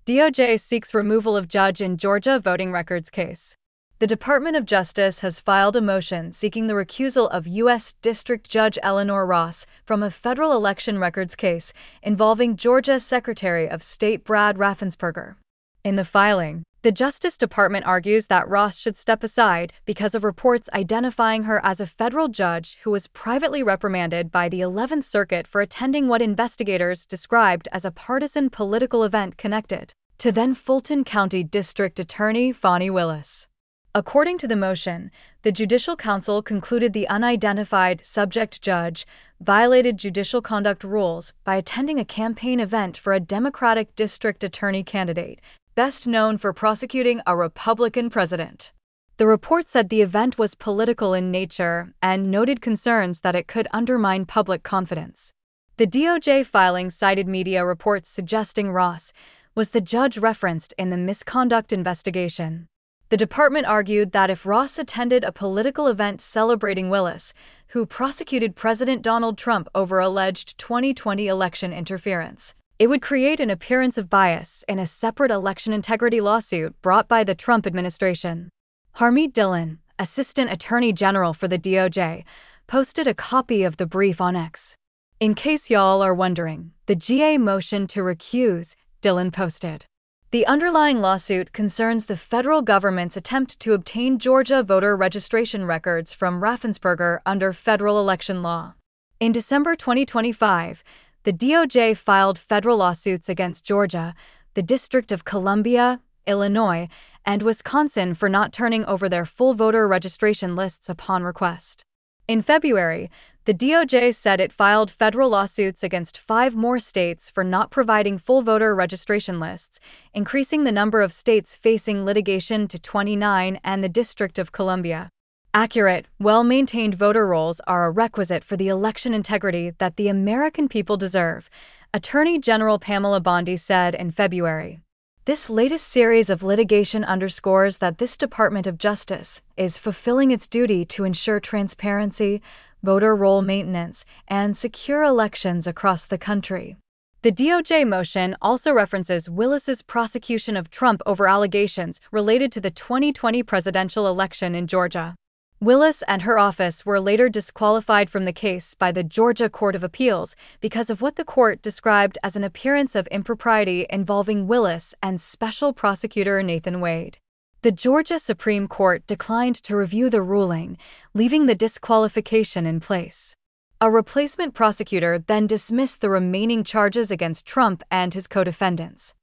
DOJ seeks removal of judge in Georgia voting records case. The Department of Justice has filed a motion seeking the recusal of U.S. District Judge Eleanor Ross from a federal election records case involving Georgia Secretary of State Brad Raffensperger. In the filing, the Justice Department argues that Ross should step aside because of reports identifying her as a federal judge who was privately reprimanded by the 11th Circuit for attending what investigators described as a partisan political event connected to then Fulton County District Attorney Fani Willis. According to the motion, the Judicial Council concluded the unidentified subject judge violated judicial conduct rules by attending a campaign event for a Democratic district attorney candidate, best known for prosecuting a Republican president. The report said the event was political in nature and noted concerns that it could undermine public confidence. The DOJ filing cited media reports suggesting Ross was the judge referenced in the misconduct investigation. The department argued that if Ross attended a political event celebrating Willis, who prosecuted President Donald Trump over alleged 2020 election interference, it would create an appearance of bias in a separate election integrity lawsuit brought by the Trump administration. Harmeet Dillon, Assistant Attorney General for the DOJ, posted a copy of the brief on X. In case y'all are wondering, the GA motion to recuse, Dillon posted. The underlying lawsuit concerns the federal government's attempt to obtain Georgia voter registration records from Raffensperger under federal election law. In December 2025, the DOJ filed federal lawsuits against Georgia, the District of Columbia, Illinois, and Wisconsin for not turning over their full voter registration lists upon request. In February, the DOJ said it filed federal lawsuits against 5 more states for not providing full voter registration lists, increasing the number of states facing litigation to 29 and the District of Columbia. Accurate, well-maintained voter rolls are a requisite for the election integrity that the American people deserve, Attorney General Pamela Bondi said in February. This latest series of litigation underscores that this Department of Justice is fulfilling its duty to ensure transparency, voter roll maintenance, and secure elections across the country. The DOJ motion also references Willis's prosecution of Trump over allegations related to the 2020 presidential election in Georgia. Willis and her office were later disqualified from the case by the Georgia Court of Appeals because of what the court described as an appearance of impropriety involving Willis and Special Prosecutor Nathan Wade. The Georgia Supreme Court declined to review the ruling, leaving the disqualification in place. A replacement prosecutor then dismissed the remaining charges against Trump and his co-defendants.